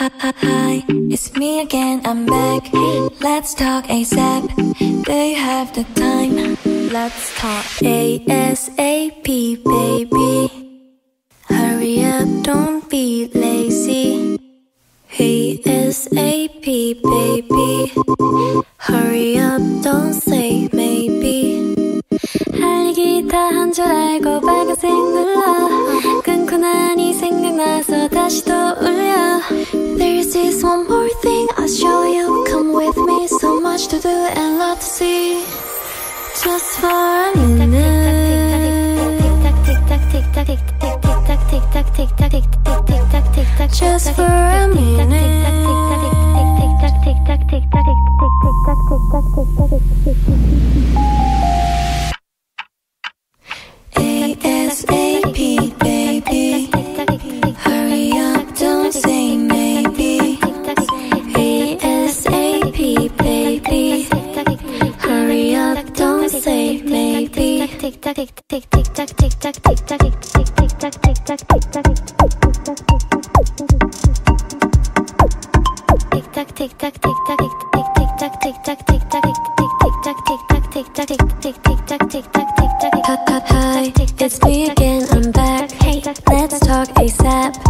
Hi, it's me again, I'm back. Let's talk ASAP. Do you have the time? Let's talk ASAP, baby. Hurry up, don't be lazy. ASAP, baby. Hurry up, don't say maybe. 할 얘기 다 한 줄 알고 빨간색 눌러. 끊고 나니 생각나서 다시 또 울려. There's this one more thing I'll show you. Come with me, so much to do and lot to see. Just for a minute. Just for a minute. ASAP, baby. Hurry up, don't say maybe. ASAP, baby. Hurry up, don't say maybe. Tick tock, tick tock, tick tock, tick tock, tick tock, tick tock, tick tock, tick tock, tick tock, tick tock, tick tock, tick tock, tick tock, tick tock, tick tock, tick tock. Hi, it's me again, I'm back. Hey, let's talk ASAP.